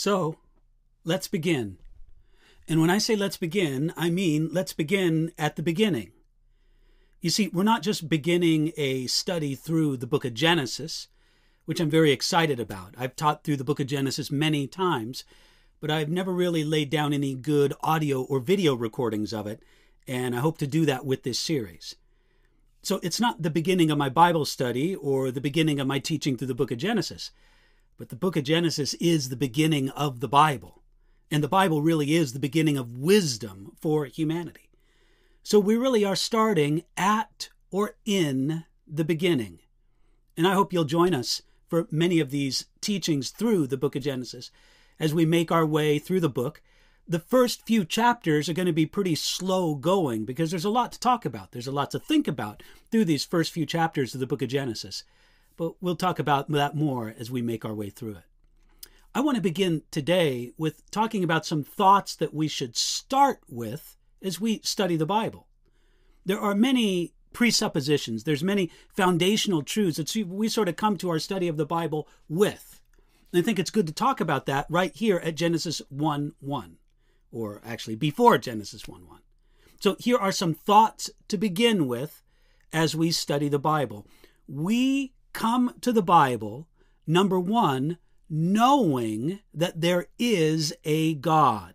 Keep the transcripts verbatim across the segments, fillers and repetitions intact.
So, let's begin. And when I say let's begin, I mean let's begin at the beginning. You see, we're not just beginning a study through the book of Genesis, which I'm very excited about. I've taught through the book of Genesis many times, but I've never really laid down any good audio or video recordings of it, and I hope to do that with this series. So it's not the beginning of my Bible study or the beginning of my teaching through the book of Genesis, but the book of Genesis is the beginning of the Bible, and the Bible really is the beginning of wisdom for humanity. So we really are starting at or in the beginning. And I hope you'll join us for many of these teachings through the book of Genesis as we make our way through the book. The first few chapters are going to be pretty slow going because there's a lot to talk about. There's a lot to think about through these first few chapters of the book of Genesis. But we'll talk about that more as we make our way through it. I want to begin today with talking about some thoughts that we should start with as we study the Bible. There are many presuppositions. There's many foundational truths that we sort of come to our study of the Bible with. And I think it's good to talk about that right here at Genesis one one, or actually before Genesis one one. So here are some thoughts to begin with as we study the Bible. We come to the Bible, number one, knowing that there is a God.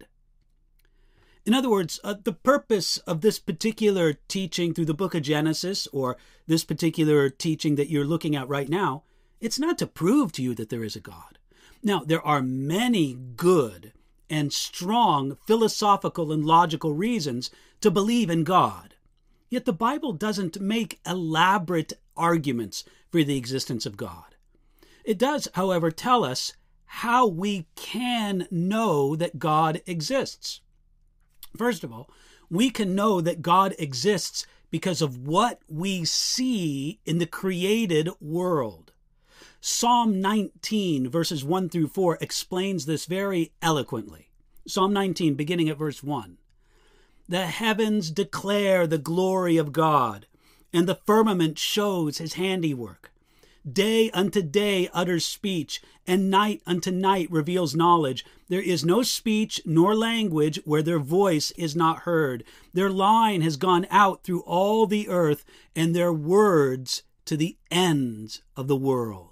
In other words, uh, the purpose of this particular teaching through the book of Genesis, or this particular teaching that you're looking at right now, it's not to prove to you that there is a God. Now, there are many good and strong philosophical and logical reasons to believe in God. Yet the Bible doesn't make elaborate arguments for the existence of God. It does, however, tell us how we can know that God exists. First of all, we can know that God exists because of what we see in the created world. Psalm nineteen, verses one through four, explains this very eloquently. Psalm nineteen, beginning at verse one. The heavens declare the glory of God, and the firmament shows his handiwork. Day unto day utters speech, and night unto night reveals knowledge. There is no speech nor language where their voice is not heard. Their line has gone out through all the earth, and their words to the ends of the world.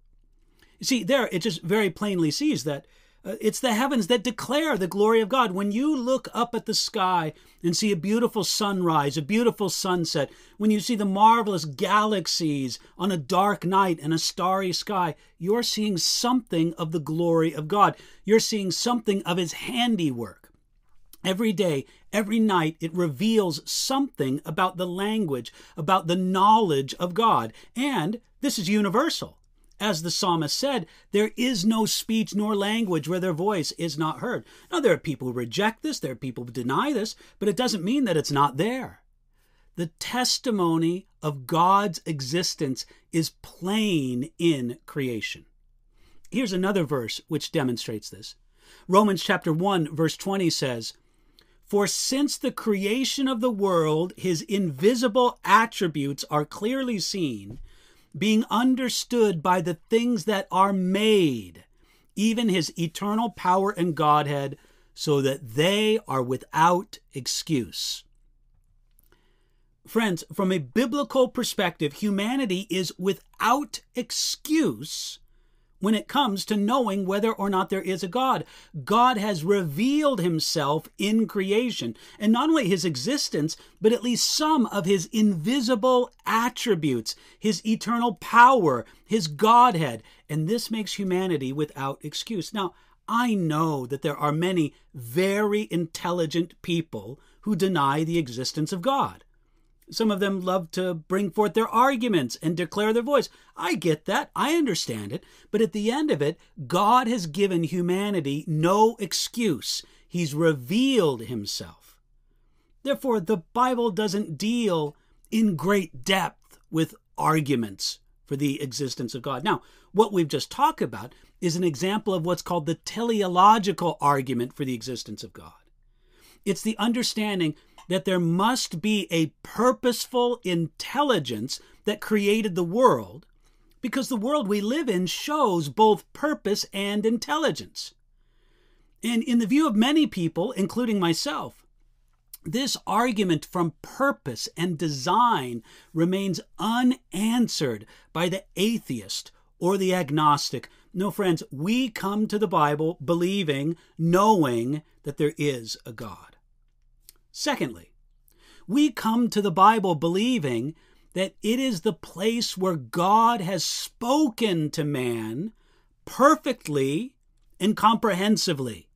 You see, there it just very plainly sees that uh, it's the heavens that declare the glory of God. When you look up at the sky and see a beautiful sunrise, a beautiful sunset, when you see the marvelous galaxies on a dark night and a starry sky, you're seeing something of the glory of God. You're seeing something of his handiwork. Every day, every night, it reveals something about the language, about the knowledge of God. And this is universal. As the psalmist said, there is no speech nor language where their voice is not heard. Now, there are people who reject this, there are people who deny this, but it doesn't mean that it's not there. The testimony of God's existence is plain in creation. Here's another verse which demonstrates this. Romans chapter one, verse twenty says, "For since the creation of the world, his invisible attributes are clearly seen, being understood by the things that are made, even his eternal power and Godhead, so that they are without excuse." Friends, from a biblical perspective, humanity is without excuse when it comes to knowing whether or not there is a God. God has revealed himself in creation, and not only his existence, but at least some of his invisible attributes, his eternal power, his Godhead, and this makes humanity without excuse. Now, I know that there are many very intelligent people who deny the existence of God. Some of them love to bring forth their arguments and declare their voice. I get that. I understand it. But at the end of it, God has given humanity no excuse. He's revealed himself. Therefore, the Bible doesn't deal in great depth with arguments for the existence of God. Now, what we've just talked about is an example of what's called the teleological argument for the existence of God. It's the understanding that there must be a purposeful intelligence that created the world, because the world we live in shows both purpose and intelligence. And in the view of many people, including myself, this argument from purpose and design remains unanswered by the atheist or the agnostic. No, friends, we come to the Bible believing, knowing that there is a God. Secondly, we come to the Bible believing that it is the place where God has spoken to man perfectly and comprehensively.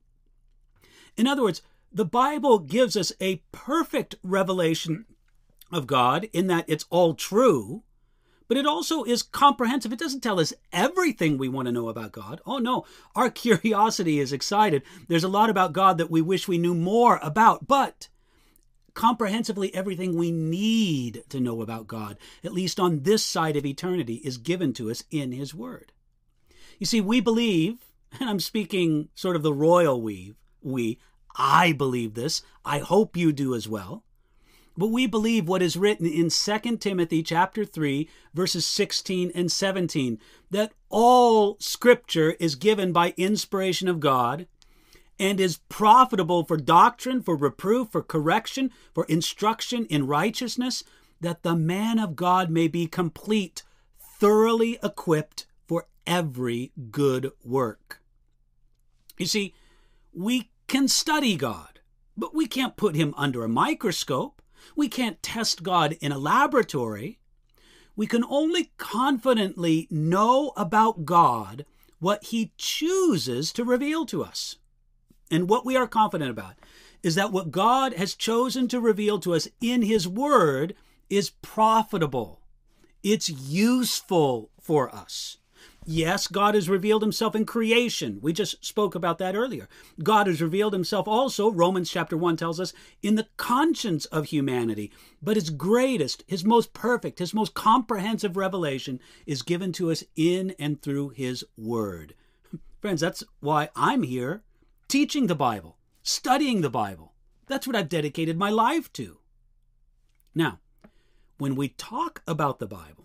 In other words, the Bible gives us a perfect revelation of God in that it's all true, but it also is comprehensive. It doesn't tell us everything we want to know about God. Oh no, our curiosity is excited. There's a lot about God that we wish we knew more about, but comprehensively everything we need to know about God, at least on this side of eternity, is given to us in His Word. You see, we believe, and I'm speaking sort of the royal we, we, I believe this. I hope you do as well. But we believe what is written in Second Timothy chapter three, verses sixteen and seventeen, that all Scripture is given by inspiration of God and is profitable for doctrine, for reproof, for correction, for instruction in righteousness, that the man of God may be complete, thoroughly equipped for every good work. You see, we can study God, but we can't put Him under a microscope. We can't test God in a laboratory. We can only confidently know about God what He chooses to reveal to us. And what we are confident about is that what God has chosen to reveal to us in His Word is profitable. It's useful for us. Yes, God has revealed Himself in creation. We just spoke about that earlier. God has revealed Himself also, Romans chapter one tells us, in the conscience of humanity. But His greatest, His most perfect, His most comprehensive revelation is given to us in and through His Word. Friends, that's why I'm here teaching the Bible, studying the Bible. That's what I've dedicated my life to. Now, when we talk about the Bible,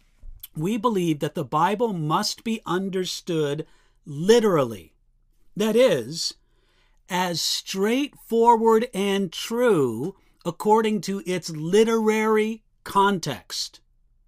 we believe that the Bible must be understood literally. That is, as straightforward and true according to its literary context.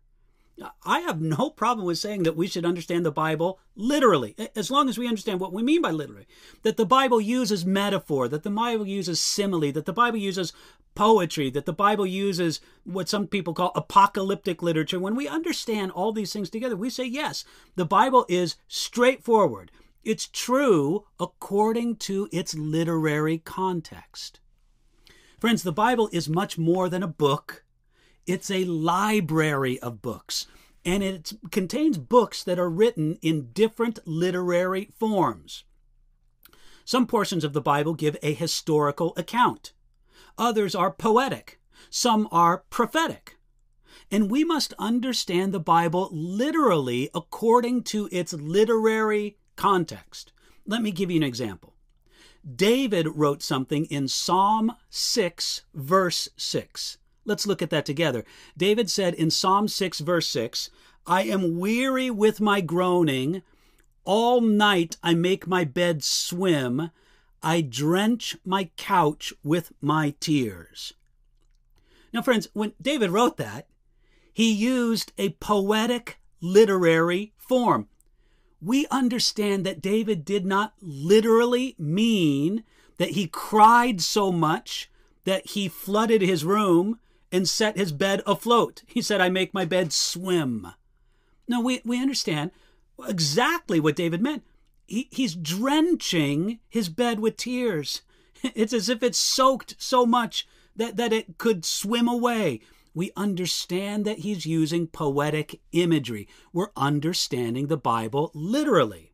I have no problem with saying that we should understand the Bible literally, as long as we understand what we mean by literally. That the Bible uses metaphor, that the Bible uses simile, that the Bible uses poetry, that the Bible uses what some people call apocalyptic literature. When we understand all these things together, we say, yes, the Bible is straightforward. It's true according to its literary context. Friends, the Bible is much more than a book. It's a library of books, and it contains books that are written in different literary forms. Some portions of the Bible give a historical account. Others are poetic. Some are prophetic. And we must understand the Bible literally according to its literary context. Let me give you an example. David wrote something in Psalm six, verse six. Let's look at that together. David said in Psalm six, verse six, I am weary with my groaning. All night I make my bed swim. I drench my couch with my tears. Now, friends, when David wrote that, he used a poetic literary form. We understand that David did not literally mean that he cried so much that he flooded his room and set his bed afloat. He said, I make my bed swim. No, we, we understand exactly what David meant. He, he's drenching his bed with tears. It's as if it's soaked so much that, that it could swim away. We understand that he's using poetic imagery. We're understanding the Bible literally.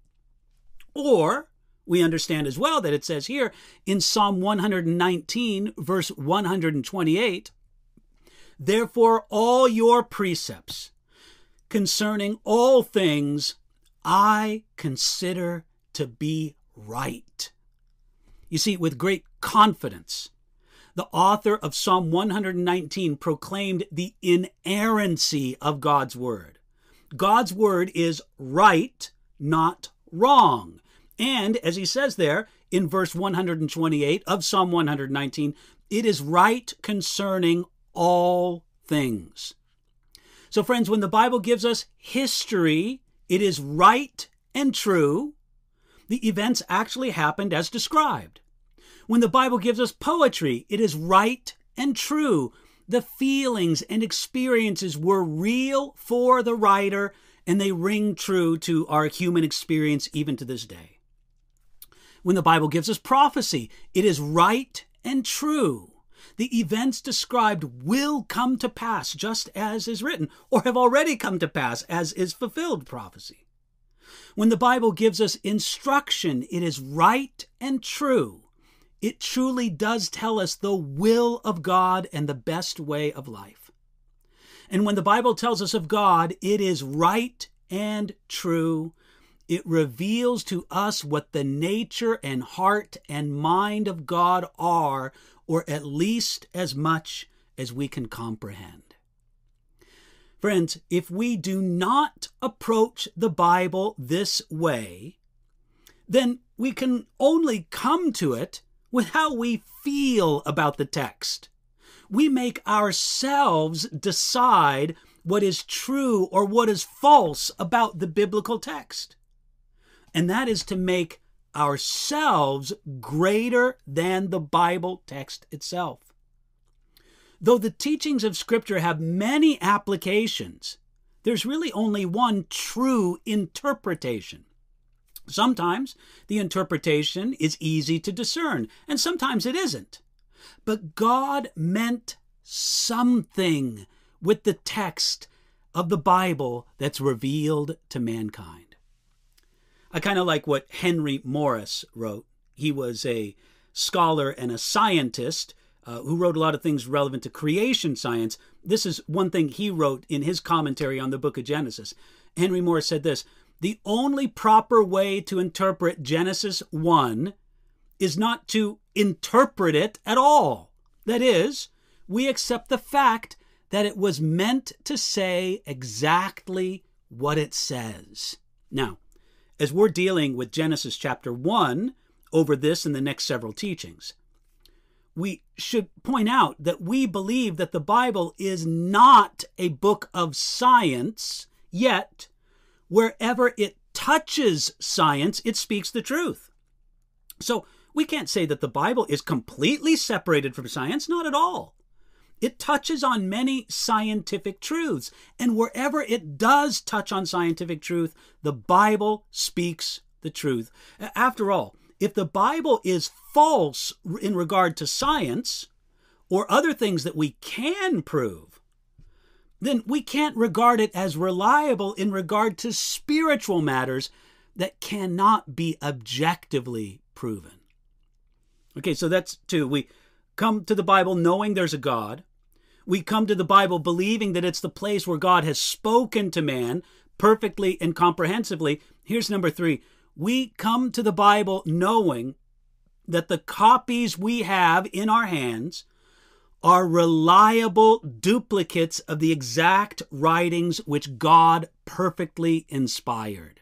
Or we understand as well that it says here in Psalm one nineteen, verse one twenty-eight, therefore all your precepts concerning all things I consider to be right. You see, with great confidence, the author of Psalm one nineteen proclaimed the inerrancy of God's word. God's word is right, not wrong. And, as he says there, in verse one hundred twenty-eight of Psalm one hundred nineteen, it is right concerning all things. So friends, when the Bible gives us history, it is right and true. The events actually happened as described. When the Bible gives us poetry, it is right and true. The feelings and experiences were real for the writer, and they ring true to our human experience even to this day. When the Bible gives us prophecy, it is right and true. The events described will come to pass just as is written, or have already come to pass as is fulfilled prophecy. When the Bible gives us instruction, it is right and true. It truly does tell us the will of God and the best way of life. And when the Bible tells us of God, it is right and true. It reveals to us what the nature and heart and mind of God are, or at least as much as we can comprehend. Friends, if we do not approach the Bible this way, then we can only come to it with how we feel about the text. We make ourselves decide what is true or what is false about the biblical text. And that is to make ourselves greater than the Bible text itself. Though the teachings of Scripture have many applications, there's really only one true interpretation. Sometimes the interpretation is easy to discern, and sometimes it isn't. But God meant something with the text of the Bible that's revealed to mankind. I kind of like what Henry Morris wrote. He was a scholar and a scientist uh, who wrote a lot of things relevant to creation science. This is one thing he wrote in his commentary on the book of Genesis. Henry Morris said this: "The only proper way to interpret Genesis one is not to interpret it at all. That is, we accept the fact that it was meant to say exactly what it says." Now, as we're dealing with Genesis chapter one over this and the next several teachings, we should point out that we believe that the Bible is not a book of science, yet wherever it touches science, it speaks the truth. So we can't say that the Bible is completely separated from science, not at all. It touches on many scientific truths, and wherever it does touch on scientific truth, the Bible speaks the truth. After all, if the Bible is false in regard to science or other things that we can prove, then we can't regard it as reliable in regard to spiritual matters that cannot be objectively proven. Okay, so that's two. We come to the Bible knowing there's a God. We come to the Bible believing that it's the place where God has spoken to man perfectly and comprehensively. Here's number three. We come to the Bible knowing that the copies we have in our hands are reliable duplicates of the exact writings which God perfectly inspired.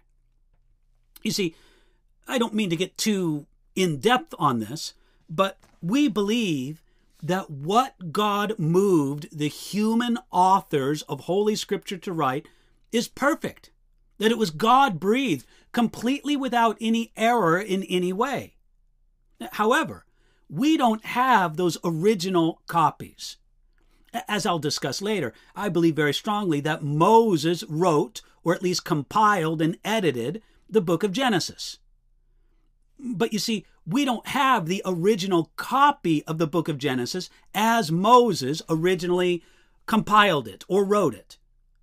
You see, I don't mean to get too in-depth on this, but we believe that what God moved the human authors of Holy Scripture to write is perfect, that it was God-breathed, completely without any error in any way. However, we don't have those original copies. As I'll discuss later, I believe very strongly that Moses wrote, or at least compiled and edited, the book of Genesis. But you see, we don't have the original copy of the book of Genesis as Moses originally compiled it or wrote it.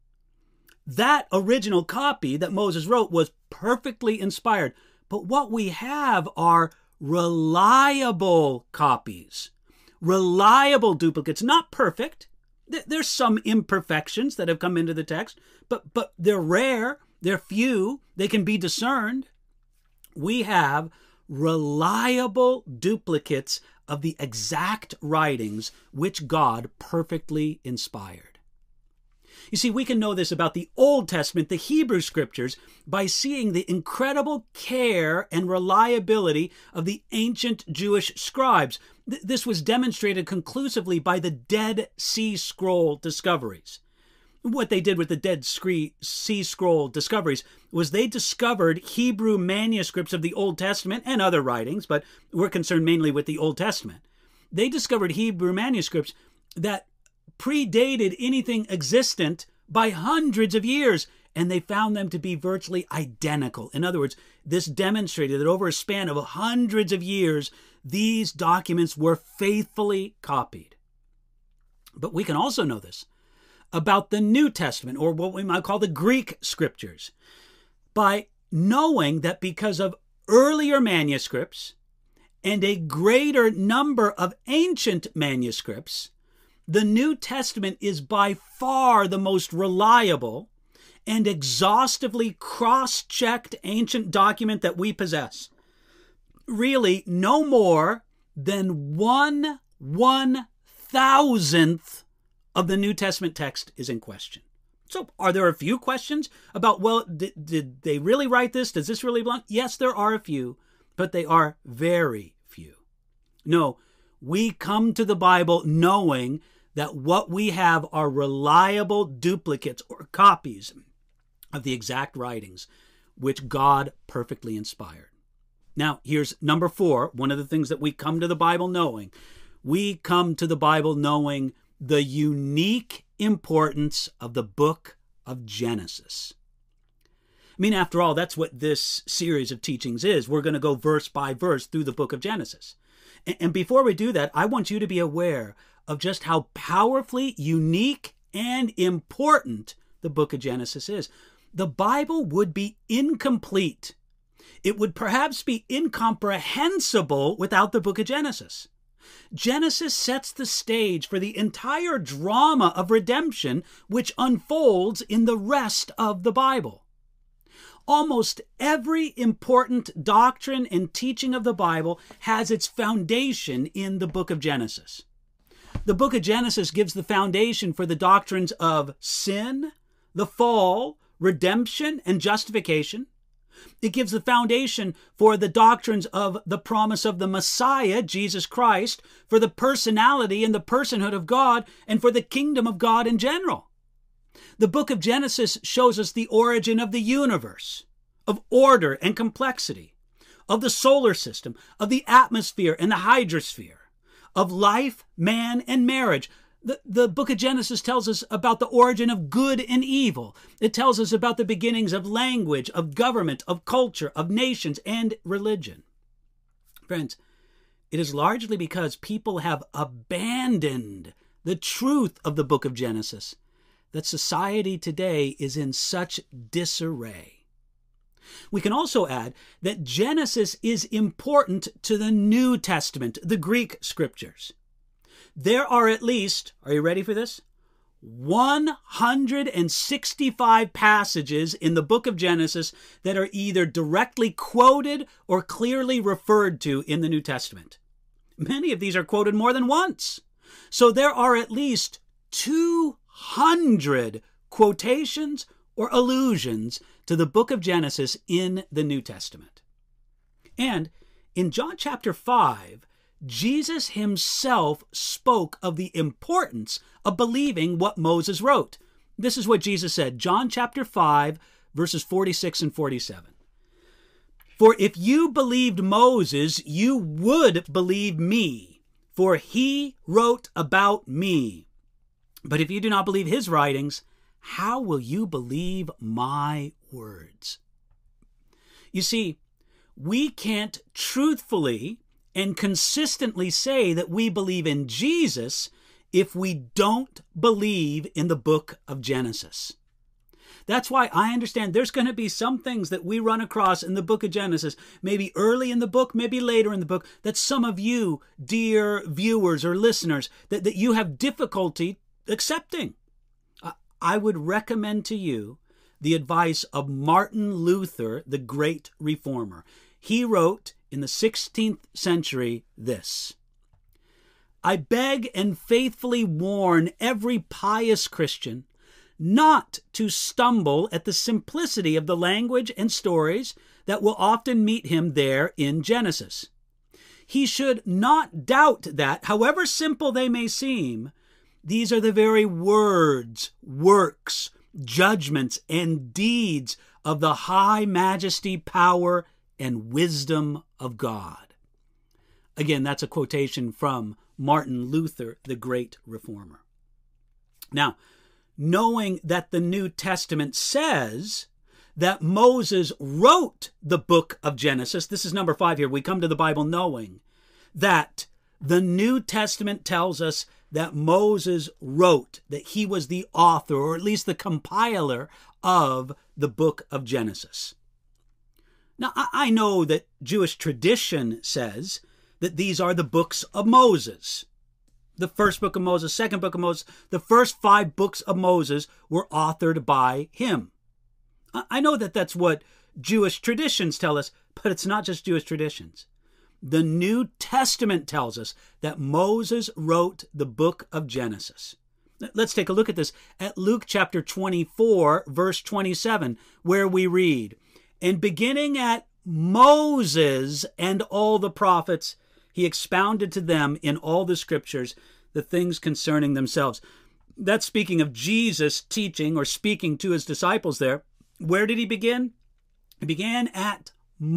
That original copy that Moses wrote was perfectly inspired. But what we have are reliable copies, reliable duplicates, not perfect. There's some imperfections that have come into the text, but, but they're rare, they're few, they can be discerned. We have reliable duplicates of the exact writings which God perfectly inspired. You see, we can know this about the Old Testament, the Hebrew Scriptures, by seeing the incredible care and reliability of the ancient Jewish scribes. Th- this was demonstrated conclusively by the Dead Sea Scroll discoveries. What they did with the Dead Sea Scroll discoveries was they discovered Hebrew manuscripts of the Old Testament and other writings, but we're concerned mainly with the Old Testament. They discovered Hebrew manuscripts that predated anything existent by hundreds of years, and they found them to be virtually identical. In other words, this demonstrated that over a span of hundreds of years, these documents were faithfully copied. But we can also know this about the New Testament, or what we might call the Greek Scriptures, by knowing that because of earlier manuscripts and a greater number of ancient manuscripts, the New Testament is by far the most reliable and exhaustively cross-checked ancient document that we possess. Really, no more than one one-thousandth of the New Testament text is in question. So are there a few questions about, well, did, did they really write this? Does this really belong? Yes, there are a few, but they are very few. No, we come to the Bible knowing that what we have are reliable duplicates or copies of the exact writings which God perfectly inspired. Now, here's number four, one of the things that we come to the Bible knowing. We come to the Bible knowing the unique importance of the book of Genesis. I mean, after all, that's what this series of teachings is. We're going to go verse by verse through the book of Genesis. And before we do that, I want you to be aware of just how powerfully unique and important the book of Genesis is. The Bible would be incomplete. It would perhaps be incomprehensible without the book of Genesis. Genesis sets the stage for the entire drama of redemption which unfolds in the rest of the Bible. Almost every important doctrine and teaching of the Bible has its foundation in the book of Genesis. The book of Genesis gives the foundation for the doctrines of sin, the fall, redemption, and justification. It gives the foundation for the doctrines of the promise of the Messiah, Jesus Christ, for the personality and the personhood of God, and for the kingdom of God in general. The book of Genesis shows us the origin of the universe, of order and complexity, of the solar system, of the atmosphere and the hydrosphere, of life, man, and marriage. The, the book of Genesis tells us about the origin of good and evil. It tells us about the beginnings of language, of government, of culture, of nations, and religion. Friends, it is largely because people have abandoned the truth of the book of Genesis that society today is in such disarray. We can also add that Genesis is important to the New Testament, the Greek Scriptures. There are at least, are you ready for this? one hundred sixty-five passages in the book of Genesis that are either directly quoted or clearly referred to in the New Testament. Many of these are quoted more than once. So there are at least two hundred quotations or allusions to the book of Genesis in the New Testament. And in John chapter five, Jesus himself spoke of the importance of believing what Moses wrote. This is what Jesus said, John chapter five, verses forty-six and forty-seven. For if you believed Moses, you would believe me, for he wrote about me. But if you do not believe his writings, how will you believe my words? You see, we can't truthfully and consistently say that we believe in Jesus if we don't believe in the book of Genesis. That's why I understand there's going to be some things that we run across in the book of Genesis, maybe early in the book, maybe later in the book, that some of you, dear viewers or listeners, that, that you have difficulty accepting. I would recommend to you the advice of Martin Luther, the great reformer. He wrote in the sixteenth century this: I beg and faithfully warn every pious Christian not to stumble at the simplicity of the language and stories that will often meet him there in Genesis. He should not doubt that, however simple they may seem, these are the very words, works, judgments, and deeds of the high majesty, power, and wisdom of God. Again, that's a quotation from Martin Luther, the great reformer. Now, knowing that the New Testament says that Moses wrote the book of Genesis, this is number five here, we come to the Bible knowing that the New Testament tells us that Moses wrote, that he was the author, or at least the compiler of the book of Genesis. Now, I know that Jewish tradition says that these are the books of Moses. The first book of Moses, second book of Moses, the first five books of Moses were authored by him. I know that that's what Jewish traditions tell us, but it's not just Jewish traditions. The New Testament tells us that Moses wrote the book of Genesis. Let's take a look at this at Luke chapter twenty-four, verse twenty-seven, where we read, "And beginning at Moses and all the prophets, he expounded to them in all the scriptures the things concerning themselves." That's speaking of Jesus teaching or speaking to his disciples there. Where did he begin? He began at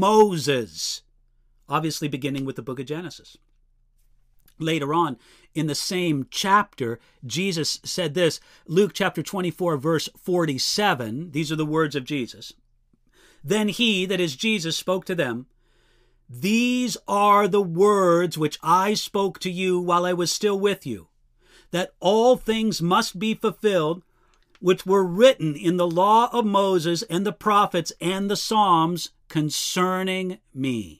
Moses, obviously beginning with the book of Genesis. Later on in the same chapter, Jesus said this, Luke chapter twenty-four, verse forty-seven. These are the words of Jesus. "Then he," that is Jesus, "spoke to them, 'These are the words which I spoke to you while I was still with you, that all things must be fulfilled, which were written in the law of Moses and the prophets and the Psalms concerning me.'"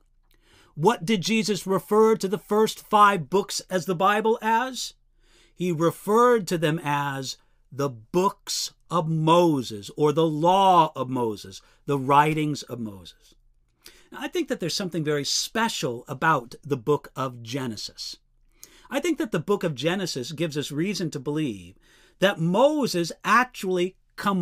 What did Jesus refer to the first five books as the Bible as? He referred to them as the books of Moses, or the law of Moses, the writings of Moses. Now, I think that there's something very special about the book of Genesis. I think that the book of Genesis gives us reason to believe that Moses actually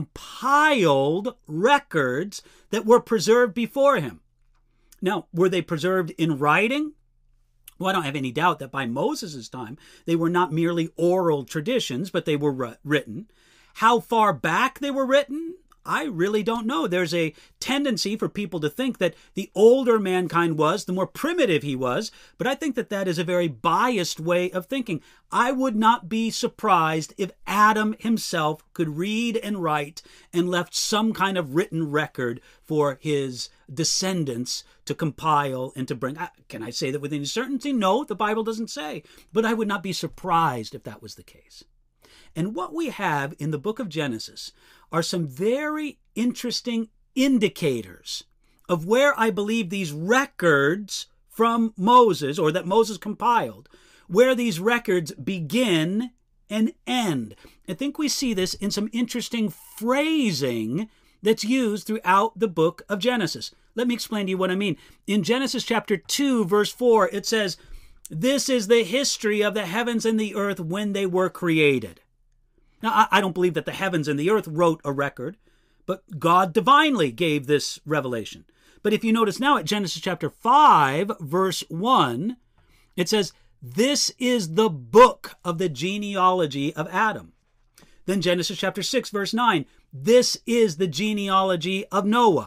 compiled records that were preserved before him. Now, were they preserved in writing? Well, I don't have any doubt that by Moses' time, they were not merely oral traditions, but they were written. How far back they were written, I really don't know. There's a tendency for people to think that the older mankind was, the more primitive he was, but I think that that is a very biased way of thinking. I would not be surprised if Adam himself could read and write and left some kind of written record for his descendants to compile and to bring. Can I say that with any certainty? No, the Bible doesn't say, but I would not be surprised if that was the case. And what we have in the book of Genesis are some very interesting indicators of where I believe these records from Moses, or that Moses compiled, where these records begin and end. I think we see this in some interesting phrasing that's used throughout the book of Genesis. Let me explain to you what I mean. In Genesis chapter two, verse four, it says, "This is the history of the heavens and the earth when they were created." Now, I don't believe that the heavens and the earth wrote a record, but God divinely gave this revelation. But if you notice now at Genesis chapter five, verse one, it says, "This is the book of the genealogy of Adam." Then Genesis chapter six, verse nine, "This is the genealogy of Noah."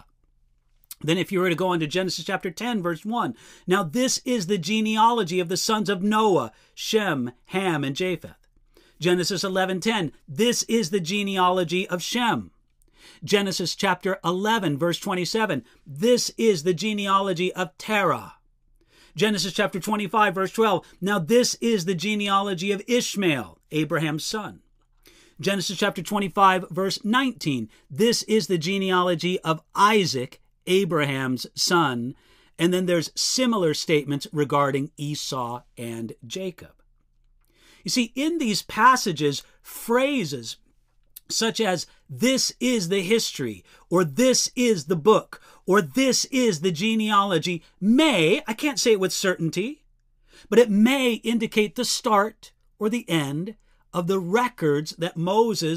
Then if you were to go on to Genesis chapter ten, verse one, "Now this is the genealogy of the sons of Noah, Shem, Ham, and Japheth." Genesis eleven ten, "This is the genealogy of Shem." Genesis chapter eleven, verse twenty-seven, "This is the genealogy of Terah." Genesis chapter twenty-five, verse twelve, "Now this is the genealogy of Ishmael, Abraham's son." Genesis chapter twenty-five, verse nineteen, "This is the genealogy of Isaac, Abraham's son." And then there's similar statements regarding Esau and Jacob. You see, in these passages, phrases such as "this is the history," or "this is the book," or "this is the genealogy" may, I can't say it with certainty, but it may indicate the start or the end of the records that Moses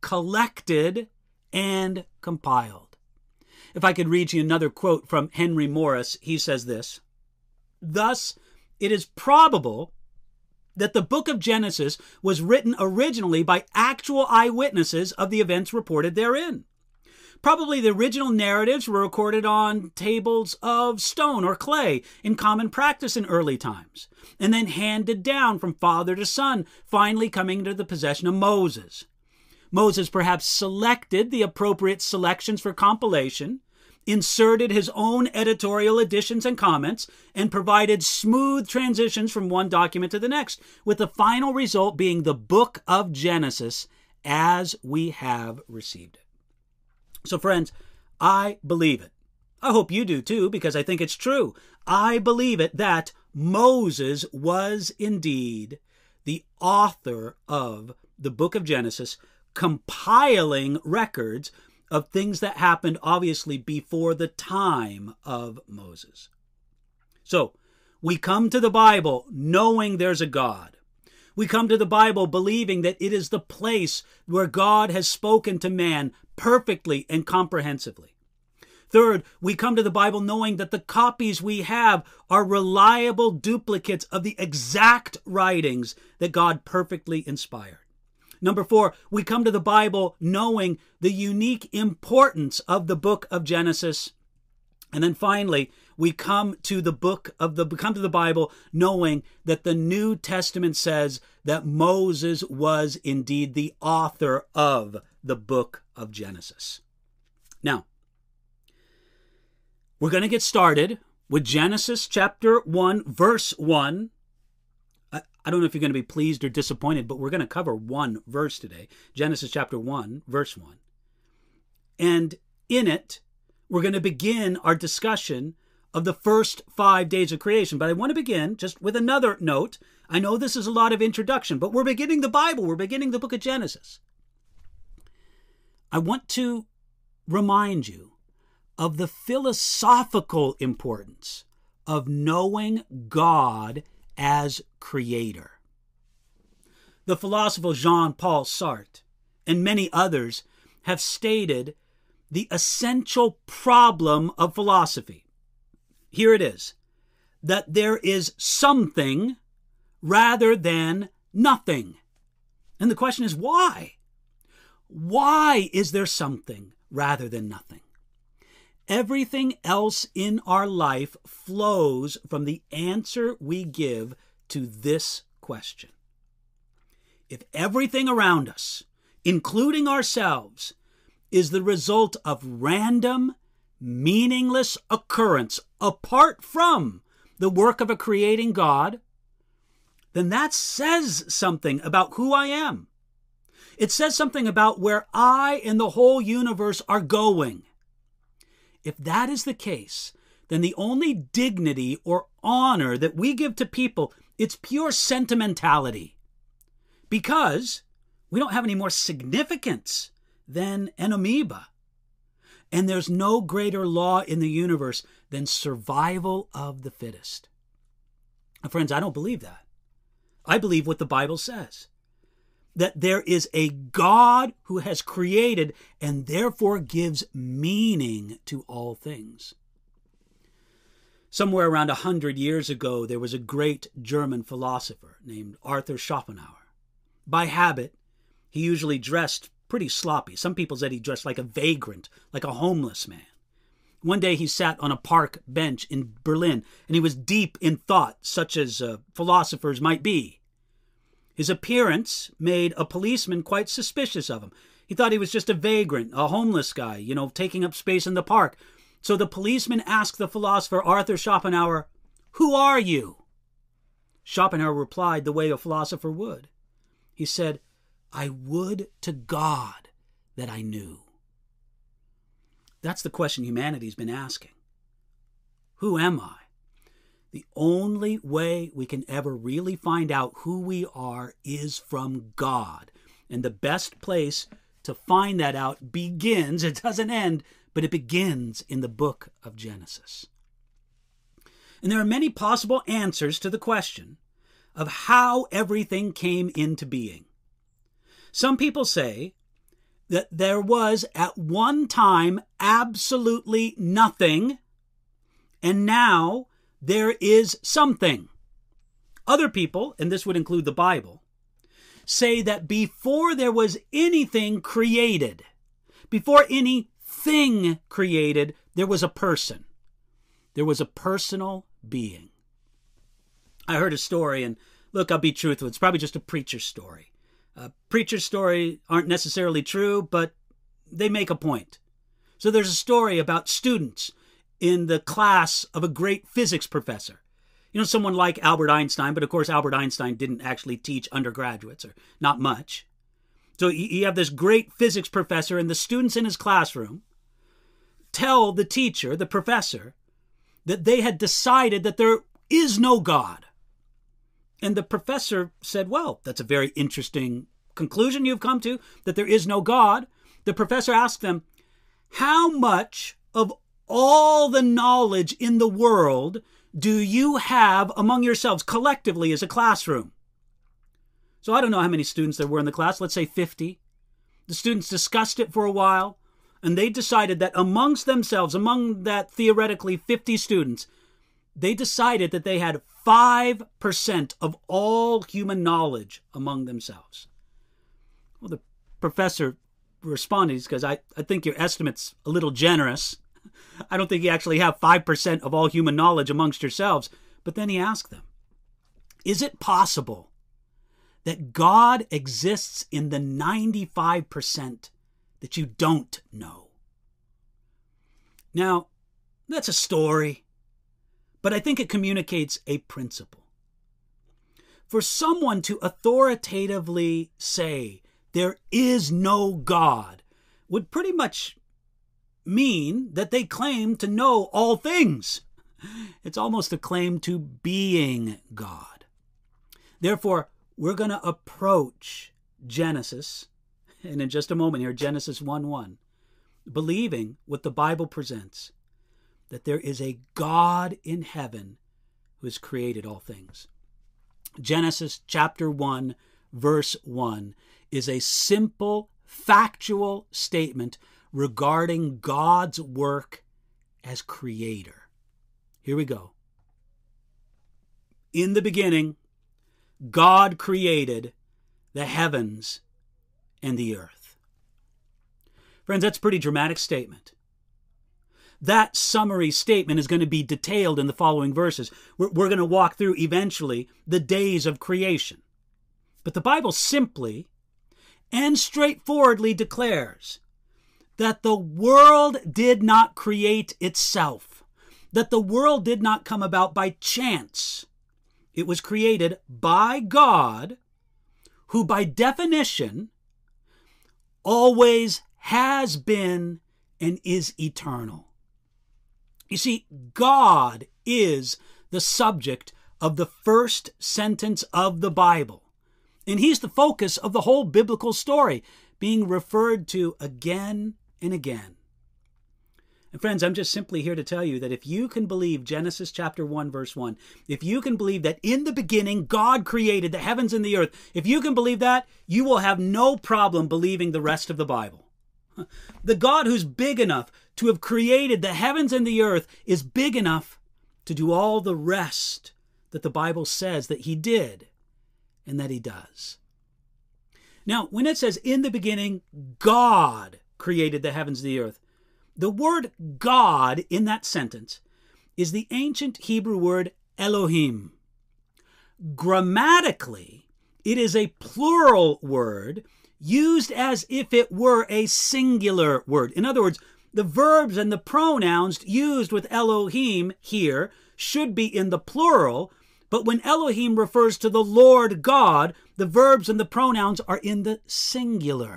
collected and compiled. If I could read you another quote from Henry Morris, he says this: "Thus, it is probable that the book of Genesis was written originally by actual eyewitnesses of the events reported therein. Probably the original narratives were recorded on tables of stone or clay in common practice in early times, and then handed down from father to son, finally coming into the possession of Moses. Moses perhaps selected the appropriate selections for compilation, inserted his own editorial additions and comments, and provided smooth transitions from one document to the next, with the final result being the book of Genesis as we have received it." So friends, I believe it. I hope you do too, because I think it's true. I believe it that Moses was indeed the author of the book of Genesis, compiling records of things that happened obviously before the time of Moses. So, we come to the Bible knowing there's a God. We come to the Bible believing that it is the place where God has spoken to man perfectly and comprehensively. Third, we come to the Bible knowing that the copies we have are reliable duplicates of the exact writings that God perfectly inspired. Number four, we come to the Bible knowing the unique importance of the book of Genesis. And then finally, we come to the book of the come to the Bible knowing that the New Testament says that Moses was indeed the author of the book of Genesis. Now, we're going to get started with Genesis chapter one, verse one. I, I don't know if you're going to be pleased or disappointed, but we're going to cover one verse today. Genesis chapter one, verse one. And in it, we're going to begin our discussion of the first five days of creation. But I want to begin just with another note. I know this is a lot of introduction, but we're beginning the Bible. We're beginning the book of Genesis. I want to remind you of the philosophical importance of knowing God as creator. The philosopher Jean-Paul Sartre and many others have stated the essential problem of philosophy. Here it is, that there is something rather than nothing. And the question is, why? Why is there something rather than nothing? Everything else in our life flows from the answer we give to this question. If everything around us, including ourselves, is the result of random, meaningless occurrence apart from the work of a creating God, then that says something about who I am. It says something about where I and the whole universe are going. If that is the case, then the only dignity or honor that we give to people, it's pure sentimentality. Because we don't have any more significance than an amoeba. And there's no greater law in the universe than survival of the fittest. Now, friends, I don't believe that. I believe what the Bible says. That there is a God who has created and therefore gives meaning to all things. Somewhere around a hundred years ago, there was a great German philosopher named Arthur Schopenhauer. By habit, he usually dressed pretty sloppy. Some people said he dressed like a vagrant, like a homeless man. One day he sat on a park bench in Berlin, and he was deep in thought, such as uh, philosophers might be. His appearance made a policeman quite suspicious of him. He thought he was just a vagrant, a homeless guy, you know, taking up space in the park. So the policeman asked the philosopher Arthur Schopenhauer, "Who are you?" Schopenhauer replied the way a philosopher would. He said, "I would to God that I knew." That's the question humanity's been asking. Who am I? The only way we can ever really find out who we are is from God. And the best place to find that out begins, it doesn't end, but it begins in the book of Genesis. And there are many possible answers to the question of how everything came into being. Some people say that there was at one time absolutely nothing, and now there is something. Other people, and this would include the Bible, say that before there was anything created, before anything created, there was a person. There was a personal being. I heard a story, and look, I'll be truthful. It's probably just a preacher story. Uh, preacher stories aren't necessarily true, but they make a point. So there's a story about students in the class of a great physics professor. You know, someone like Albert Einstein, but of course Albert Einstein didn't actually teach undergraduates, or not much. So you have this great physics professor, and the students in his classroom tell the teacher, the professor, that they had decided that there is no God. And the professor said, well, that's a very interesting conclusion you've come to, that there is no God. The professor asked them, how much of all the knowledge in the world do you have among yourselves collectively as a classroom? So I don't know how many students there were in the class, let's say fifty. The students discussed it for a while, and they decided that amongst themselves, among that theoretically fifty students, they decided that they had five percent of all human knowledge among themselves. Well, the professor responded, because I, I think your estimate's a little generous. I don't think you actually have five percent of all human knowledge amongst yourselves. But then he asked them, is it possible that God exists in the ninety-five percent that you don't know? Now, that's a story, but I think it communicates a principle. For someone to authoritatively say there is no God would pretty much mean that they claim to know all things. It's almost a claim to being God. Therefore, we're going to approach Genesis, and in just a moment here, Genesis one one, believing what the Bible presents, that there is a God in heaven who has created all things. Genesis chapter one, verse one is a simple, factual statement regarding God's work as creator. Here we go. In the beginning, God created the heavens and the earth. Friends, that's a pretty dramatic statement. That summary statement is going to be detailed in the following verses. We're, we're going to walk through eventually the days of creation. But the Bible simply and straightforwardly declares that the world did not create itself, that the world did not come about by chance. It was created by God, who by definition always has been and is eternal. You see, God is the subject of the first sentence of the Bible, and he's the focus of the whole biblical story, being referred to again and again. And friends, I'm just simply here to tell you that if you can believe Genesis chapter one, verse one, if you can believe that in the beginning God created the heavens and the earth, if you can believe that, you will have no problem believing the rest of the Bible. The God who's big enough to have created the heavens and the earth is big enough to do all the rest that the Bible says that he did and that he does. Now, when it says in the beginning, God created the heavens and the earth, the word God in that sentence is the ancient Hebrew word Elohim. Grammatically, it is a plural word used as if it were a singular word. In other words, the verbs and the pronouns used with Elohim here should be in the plural, but when Elohim refers to the Lord God, the verbs and the pronouns are in the singular.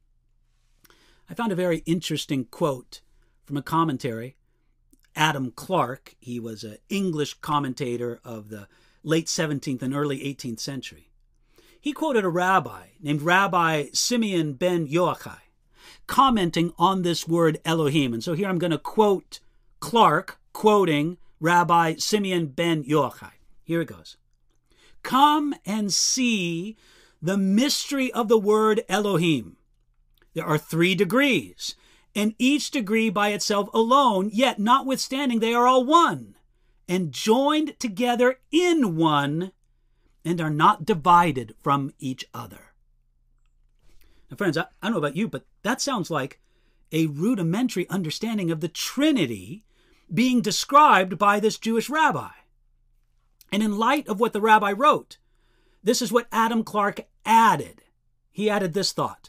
I found a very interesting quote from a commentary. Adam Clarke, he was an English commentator of the late seventeenth and early eighteenth century. He quoted a rabbi named Rabbi Simeon ben Yochai, commenting on this word Elohim. And so here I'm going to quote Clarke, quoting Rabbi Simeon ben Yochai. Here it goes. Come and see the mystery of the word Elohim. There are three degrees, and each degree by itself alone, yet notwithstanding they are all one, and joined together in one, and are not divided from each other. Now, friends, I, I don't know about you, but that sounds like a rudimentary understanding of the Trinity being described by this Jewish rabbi. And in light of what the rabbi wrote, this is what Adam Clarke added. He added this thought: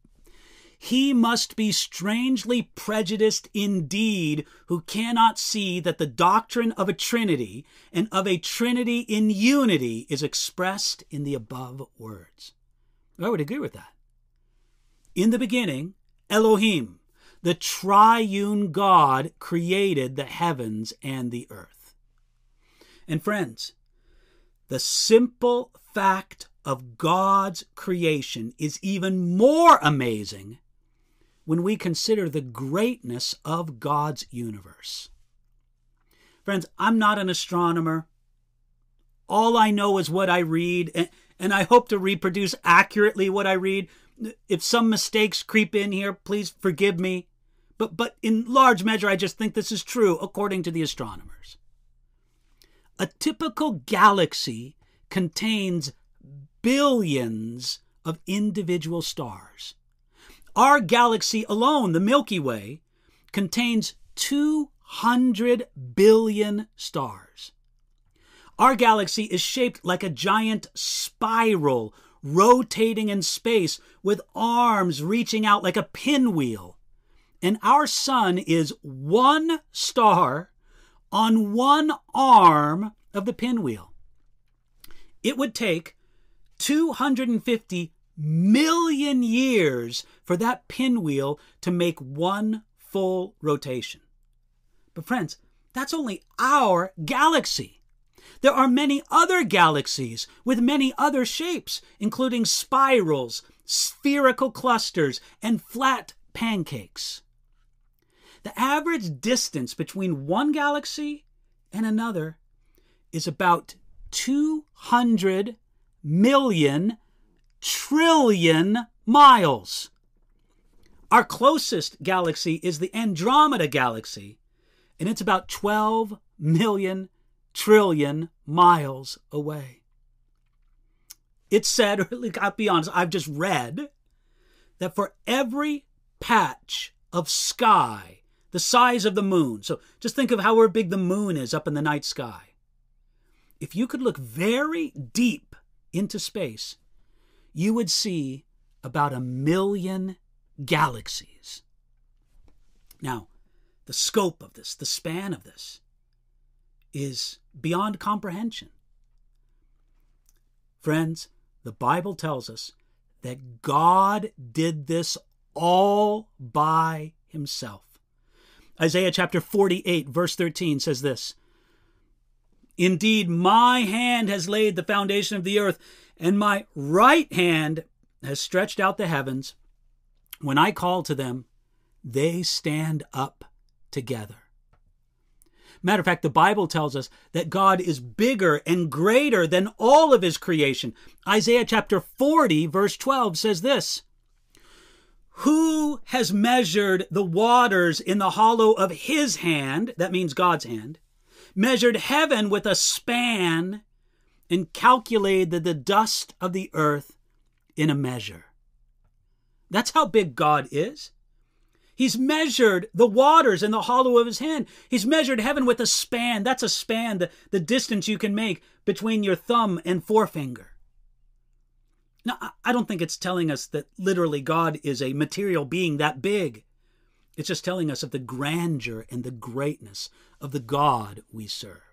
he must be strangely prejudiced indeed who cannot see that the doctrine of a Trinity and of a Trinity in unity is expressed in the above words. I would agree with that. In the beginning, Elohim, the triune God, created the heavens and the earth. And friends, the simple fact of God's creation is even more amazing when we consider the greatness of God's universe. Friends, I'm not an astronomer. All I know is what I read, and, and I hope to reproduce accurately what I read. If some mistakes creep in here, please forgive me. But, but in large measure, I just think this is true according to the astronomers. A typical galaxy contains billions of individual stars. Our galaxy alone, the Milky Way, contains two hundred billion stars. Our galaxy is shaped like a giant spiral rotating in space with arms reaching out like a pinwheel. And our sun is one star on one arm of the pinwheel. It would take two hundred fifty million years for that pinwheel to make one full rotation. But friends, that's only our galaxy. There are many other galaxies with many other shapes, including spirals, spherical clusters, and flat pancakes. The average distance between one galaxy and another is about two hundred million trillion miles. Our closest galaxy is the Andromeda Galaxy, and it's about twelve million trillion miles away. It's said, or I'll be honest, I've just read, that for every patch of sky the size of the moon, so just think of how big the moon is up in the night sky. If you could look very deep into space, you would see about a million galaxies. Now, the scope of this, the span of this, is beyond comprehension. Friends, the Bible tells us that God did this all by himself. Isaiah chapter forty-eight, verse thirteen says this: "Indeed, my hand has laid the foundation of the earth, and my right hand has stretched out the heavens. When I call to them, they stand up together." Matter of fact, the Bible tells us that God is bigger and greater than all of his creation. Isaiah chapter forty, verse twelve says this: "Who has measured the waters in the hollow of his hand," that means God's hand, "measured heaven with a span, and calculated the dust of the earth in a measure?" That's how big God is. He's measured the waters in the hollow of his hand. He's measured heaven with a span. That's a span, the, the distance you can make between your thumb and forefinger. Now, I don't think it's telling us that literally God is a material being that big. It's just telling us of the grandeur and the greatness of the God we serve.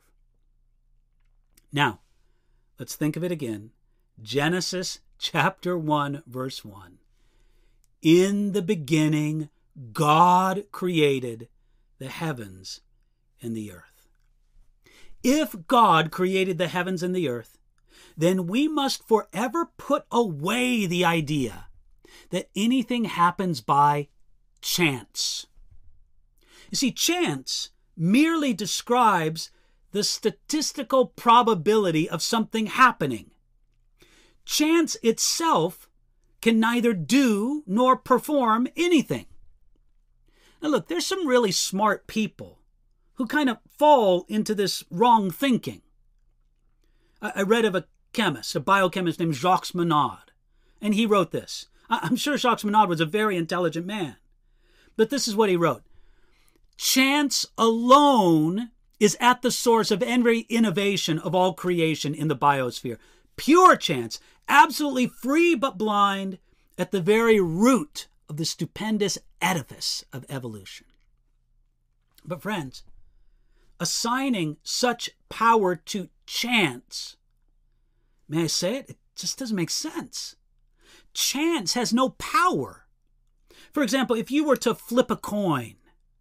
Now, let's think of it again. Genesis chapter one, verse one. "In the beginning, God created the heavens and the earth." If God created the heavens and the earth, then we must forever put away the idea that anything happens by chance. You see, chance merely describes the statistical probability of something happening. Chance itself can neither do nor perform anything. Now look, there's some really smart people who kind of fall into this wrong thinking. I read of a chemist, a biochemist named Jacques Monod, and he wrote this. I'm sure Jacques Monod was a very intelligent man, but this is what he wrote. Chance alone is at the source of every innovation of all creation in the biosphere. Pure chance, absolutely free but blind, at the very root of the stupendous edifice of evolution. But friends, assigning such power to chance, may I say it? It just doesn't make sense. Chance has no power. For example, if you were to flip a coin,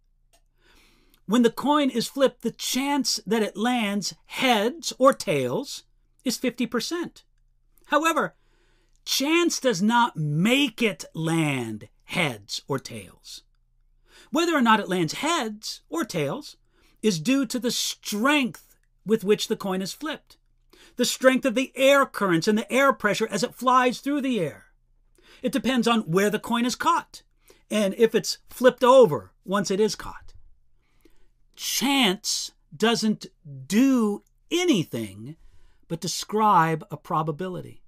when the coin is flipped, the chance that it lands heads or tails is fifty percent. However, chance does not make it land heads or tails. Whether or not it lands heads or tails is due to the strength with which the coin is flipped, the strength of the air currents and the air pressure as it flies through the air. It depends on where the coin is caught and if it's flipped over once it is caught. Chance doesn't do anything but describe a probability.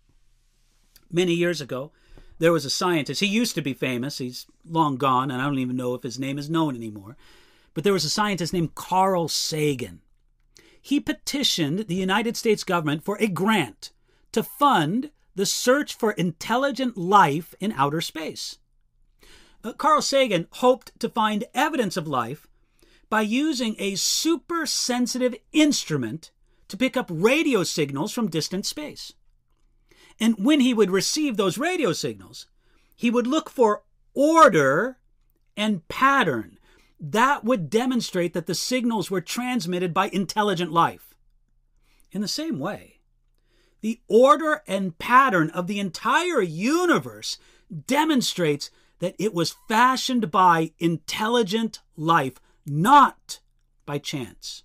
Many years ago, there was a scientist. He used to be famous. He's long gone, and I don't even know if his name is known anymore. But there was a scientist named Carl Sagan. He petitioned the United States government for a grant to fund the search for intelligent life in outer space. Uh, Carl Sagan hoped to find evidence of life by using a super-sensitive instrument to pick up radio signals from distant space. And when he would receive those radio signals, he would look for order and pattern. That would demonstrate that the signals were transmitted by intelligent life. In the same way, the order and pattern of the entire universe demonstrates that it was fashioned by intelligent life, not by chance.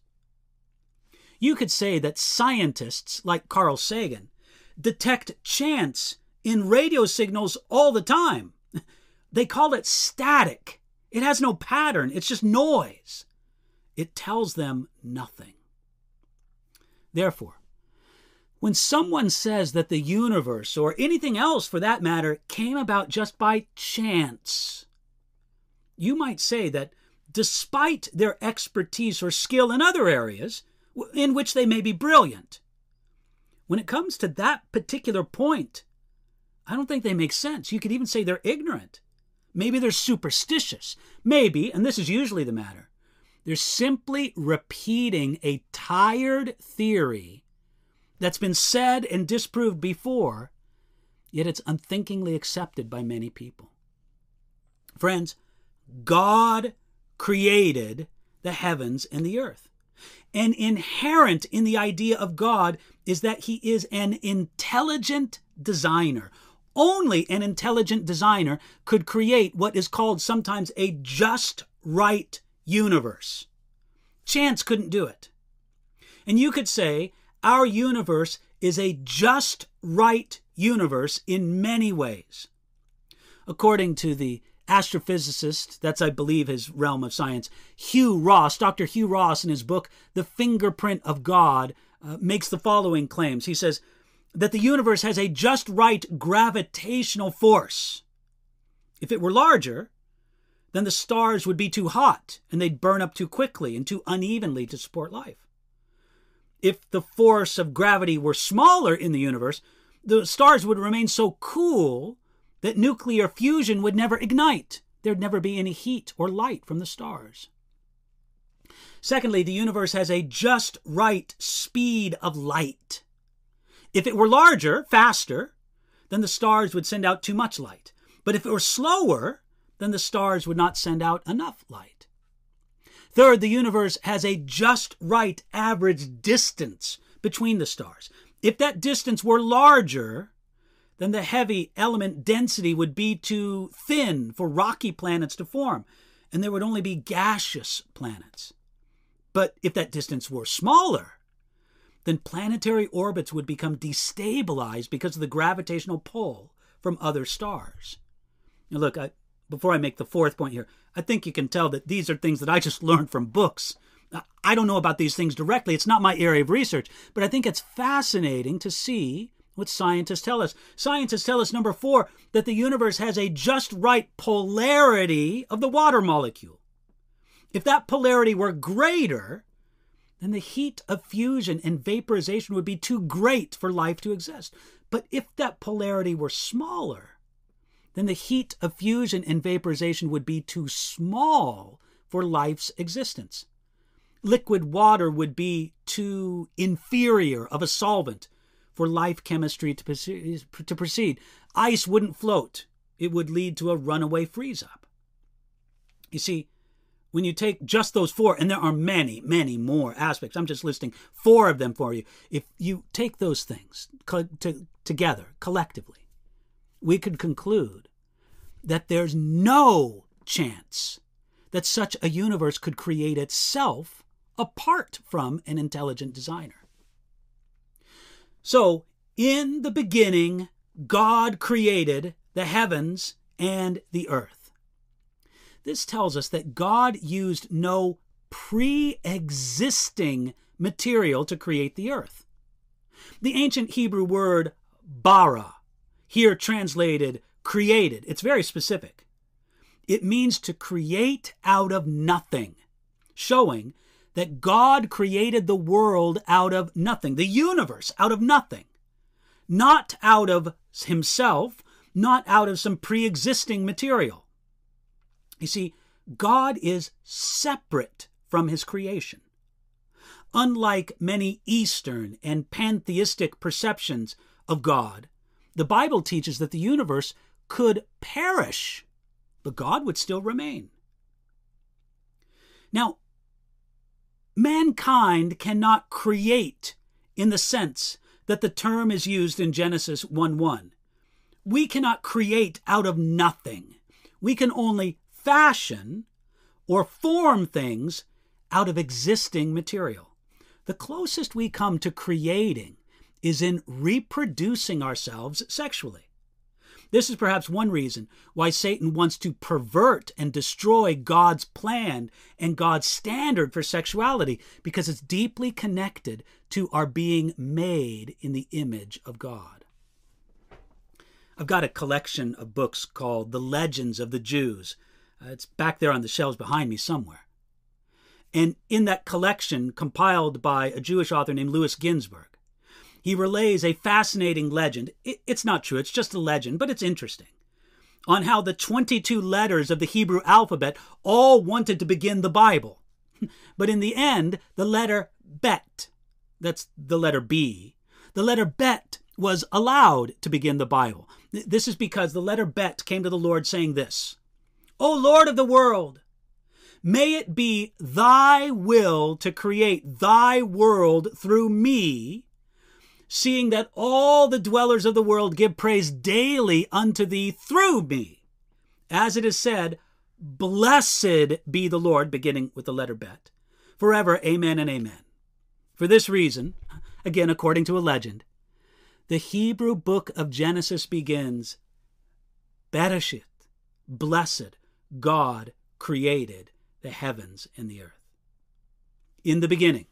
You could say that scientists like Carl Sagan detect chance in radio signals all the time. They call it static. It has no pattern. It's just noise. It tells them nothing. Therefore, when someone says that the universe, or anything else for that matter, came about just by chance, you might say that despite their expertise or skill in other areas in which they may be brilliant, when it comes to that particular point, I don't think they make sense. You could even say they're ignorant. Maybe they're superstitious. Maybe, and this is usually the matter, they're simply repeating a tired theory that's been said and disproved before, yet it's unthinkingly accepted by many people. Friends, God created the heavens and the earth. And inherent in the idea of God is that he is an intelligent designer. Only an intelligent designer could create what is called sometimes a just right universe. Chance couldn't do it. And you could say our universe is a just right universe in many ways. According to the astrophysicist, that's, I believe, his realm of science, Hugh Ross, Doctor Hugh Ross, in his book, The Fingerprint of God, uh, makes the following claims. He says that the universe has a just right gravitational force. If it were larger, then the stars would be too hot and they'd burn up too quickly and too unevenly to support life. If the force of gravity were smaller in the universe, the stars would remain so cool that nuclear fusion would never ignite. There'd never be any heat or light from the stars. Secondly, the universe has a just right speed of light. If it were larger, faster, then the stars would send out too much light. But if it were slower, then the stars would not send out enough light. Third, the universe has a just right average distance between the stars. If that distance were larger, then the heavy element density would be too thin for rocky planets to form, and there would only be gaseous planets. But if that distance were smaller, then planetary orbits would become destabilized because of the gravitational pull from other stars. Now look, I, before I make the fourth point here, I think you can tell that these are things that I just learned from books. I don't know about these things directly. It's not my area of research, but I think it's fascinating to see what scientists tell us. Scientists tell us, number four, that the universe has a just right polarity of the water molecule. If that polarity were greater, then the heat of fusion and vaporization would be too great for life to exist. But if that polarity were smaller, then the heat of fusion and vaporization would be too small for life's existence. Liquid water would be too inferior of a solvent for life chemistry to proceed, to proceed. Ice wouldn't float. It would lead to a runaway freeze-up. You see, when you take just those four, and there are many, many more aspects, I'm just listing four of them for you. If you take those things co- to, together, collectively, we could conclude that there's no chance that such a universe could create itself apart from an intelligent designer. So, in the beginning, God created the heavens and the earth. This tells us that God used no pre-existing material to create the earth. The ancient Hebrew word bara, here translated created, it's very specific. It means to create out of nothing, showing that God created the world out of nothing, the universe out of nothing, not out of himself, not out of some pre-existing material. You see, God is separate from his creation. Unlike many Eastern and pantheistic perceptions of God, the Bible teaches that the universe could perish, but God would still remain. Now, mankind cannot create in the sense that the term is used in Genesis one one. We cannot create out of nothing. We can only fashion or form things out of existing material. The closest we come to creating is in reproducing ourselves sexually. This is perhaps one reason why Satan wants to pervert and destroy God's plan and God's standard for sexuality, because it's deeply connected to our being made in the image of God. I've got a collection of books called The Legends of the Jews. Uh, it's back there on the shelves behind me somewhere. And in that collection, compiled by a Jewish author named Louis Ginsburg, he relays a fascinating legend. It's not true, it's just a legend, but it's interesting, on how the twenty-two letters of the Hebrew alphabet all wanted to begin the Bible. But in the end, the letter Bet, that's the letter B, the letter Bet was allowed to begin the Bible. This is because the letter Bet came to the Lord saying this: "O Lord of the world, may it be thy will to create thy world through me, seeing that all the dwellers of the world give praise daily unto thee through me. As it is said, blessed be the Lord," beginning with the letter Bet, "forever, amen and amen." For this reason, again according to a legend, the Hebrew book of Genesis begins, Bereshit, blessed, God created the heavens and the earth. In the beginning,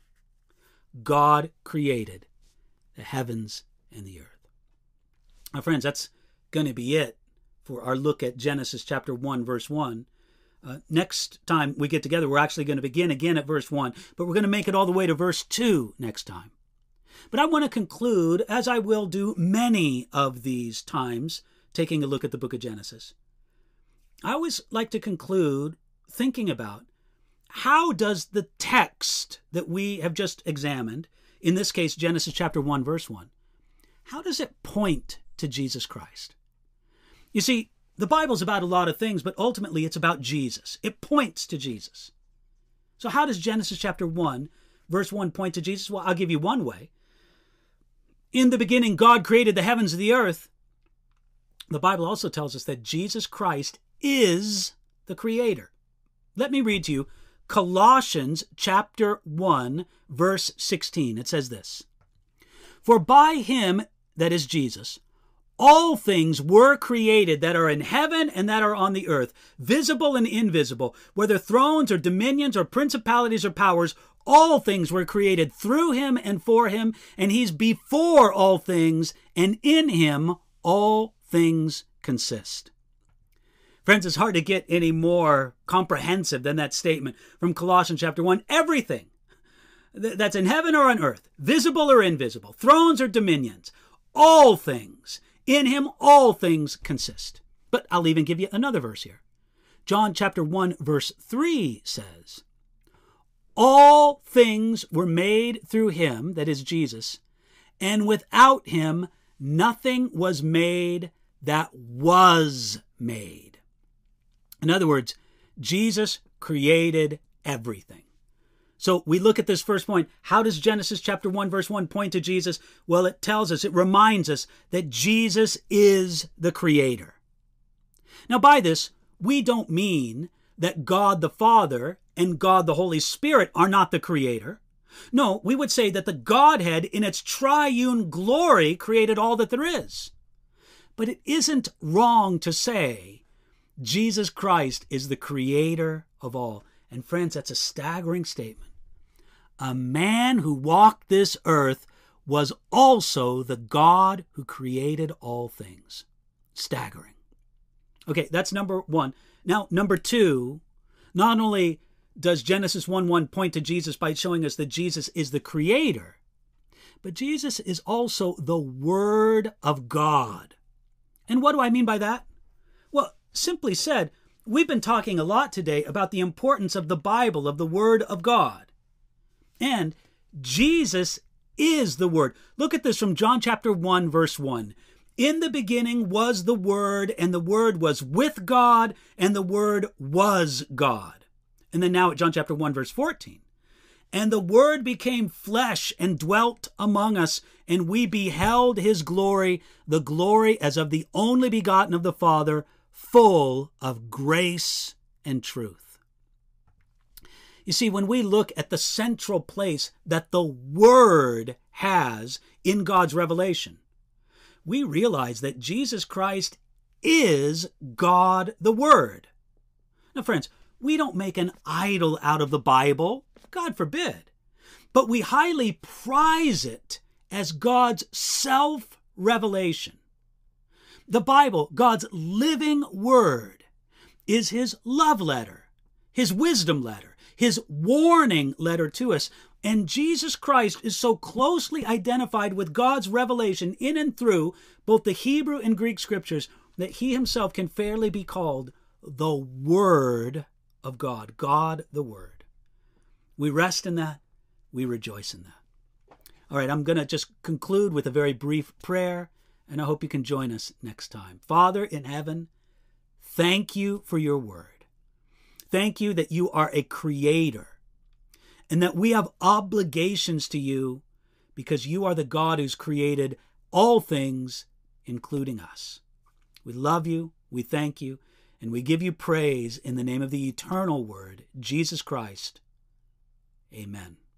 God created the heavens and the earth. Now, friends, that's going to be it for our look at Genesis chapter one, verse one. Uh, next time we get together, we're actually going to begin again at verse one, but we're going to make it all the way to verse two next time. But I want to conclude, as I will do many of these times, taking a look at the book of Genesis. I always like to conclude thinking about, how does the text that we have just examined, in this case, Genesis chapter one, verse one, how does it point to Jesus Christ? You see, the Bible's about a lot of things, but ultimately it's about Jesus. It points to Jesus. So how does Genesis chapter one, verse one point to Jesus? Well, I'll give you one way. In the beginning, God created the heavens and the earth. The Bible also tells us that Jesus Christ is the Creator. Let me read to you Colossians chapter one, verse sixteen. It says this: "For by him," that is Jesus, all things were created that are in heaven and that are on the earth, visible and invisible, whether thrones or dominions or principalities or powers, all things were created through him and for him, and he's before all things, and in him all things consist. Friends, it's hard to get any more comprehensive than that statement from Colossians chapter one. Everything that's in heaven or on earth, visible or invisible, thrones or dominions, all things, in him all things consist. But I'll even give you another verse here. John chapter one verse three says, all things were made through him, that is Jesus, and without him nothing was made that was made. In other words, Jesus created everything. So we look at this first point. How does Genesis chapter one verse one point to Jesus? Well, it tells us, it reminds us that Jesus is the creator. Now by this, we don't mean that God the Father and God the Holy Spirit are not the creator. No, we would say that the Godhead in its triune glory created all that there is. But it isn't wrong to say Jesus Christ is the creator of all. And friends, that's a staggering statement. A man who walked this earth was also the God who created all things. Staggering. Okay, that's number one. Now, number two, not only does Genesis one one point to Jesus by showing us that Jesus is the creator, but Jesus is also the Word of God. And what do I mean by that? Well, simply said, we've been talking a lot today about the importance of the Bible, of the Word of God. And Jesus is the Word. Look at this from John chapter one, verse one. In the beginning was the Word, and the Word was with God, and the Word was God. And then now at John chapter one, verse fourteen. And the Word became flesh and dwelt among us, and we beheld his glory, the glory as of the only begotten of the Father, full of grace and truth. You see, when we look at the central place that the Word has in God's revelation, we realize that Jesus Christ is God the Word. Now, friends, we don't make an idol out of the Bible, God forbid, but we highly prize it as God's self-revelation. The Bible, God's living Word, is his love letter, his wisdom letter, his warning letter to us. And Jesus Christ is so closely identified with God's revelation in and through both the Hebrew and Greek scriptures that he himself can fairly be called the Word of God, God the Word. We rest in that. We rejoice in that. All right, I'm going to just conclude with a very brief prayer, and I hope you can join us next time. Father in heaven, thank you for your Word. Thank you that you are a creator and that we have obligations to you because you are the God who's created all things, including us. We love you, we thank you, and we give you praise in the name of the eternal Word, Jesus Christ. Amen.